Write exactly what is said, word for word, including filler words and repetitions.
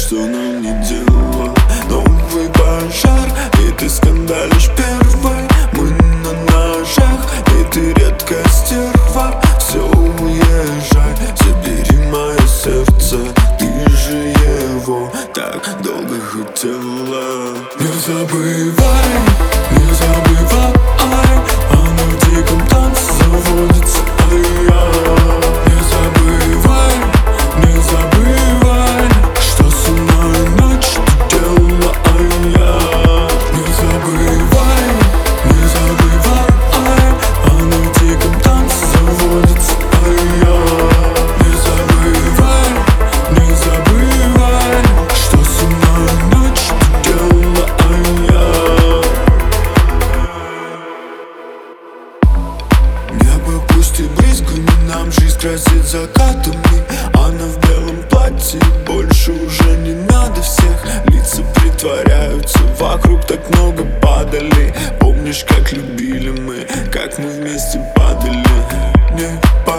что нам не дело. Новый пожар, и ты скандалишь первой. Мы на ножах, и ты редкая стерва. Все, уезжай, забери мое сердце. Ты же его так долго хотела. Не забывай, не забывай, она в диком танце заводится, а я. Не забывай, не забывай, что со мной ночь ты делала, а я. Не забывай, не забывай, она в диком танце заводится, а я. Не забывай, не забывай, что со мной ночь ты делала, а я. Небо пусть и близко, но нам жизнь красит закатами. Она в белом платье, больше уже не надо всех. Лица притворяются, вокруг так много падали. Помнишь, как любили мы, как мы вместе падали? Не